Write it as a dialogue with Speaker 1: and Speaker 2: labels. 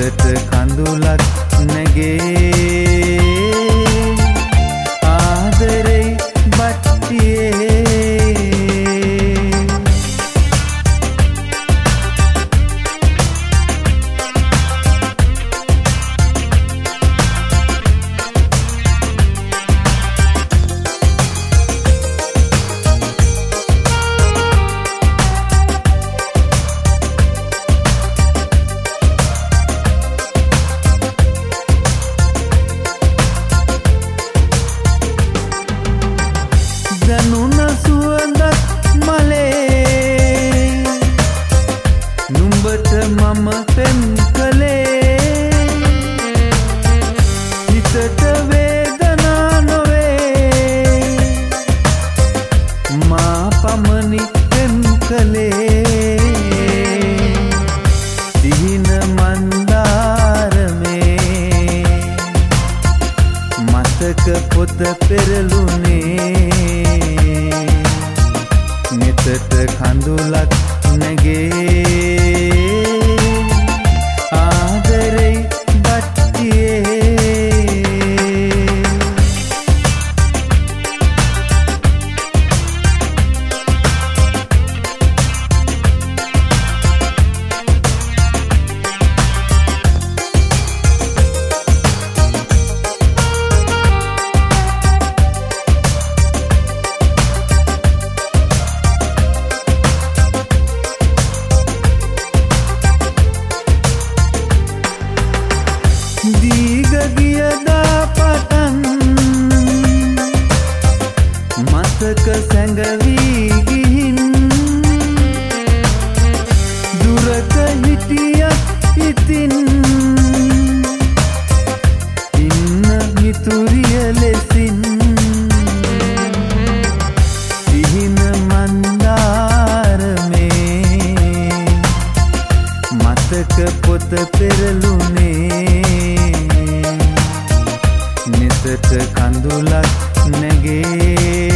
Speaker 1: නිතට කඳුලක් නැගේ ආදරේ බට්ටියේ දනුන සුවඳක් මලේ නුඹට මම පෙම් කළේ හිතට වේදනා නොවේ මා පමණි පෙම් කළේ දිහින මන්දාරමේ මතක පොත පෙරළුනේ නිතට කඳුලක් නැගේ ආදරේ බට්ටියේ දීග ගියදා පටන් මතක සැඟවී ගිහින් දුරක හිටියත් ඉතින් ඉන්න මිතුරිය ලෙසින් සිහින මන්දාරමේ මතක පොත පෙරළුනේ නිතට කඳුලක් නැගේ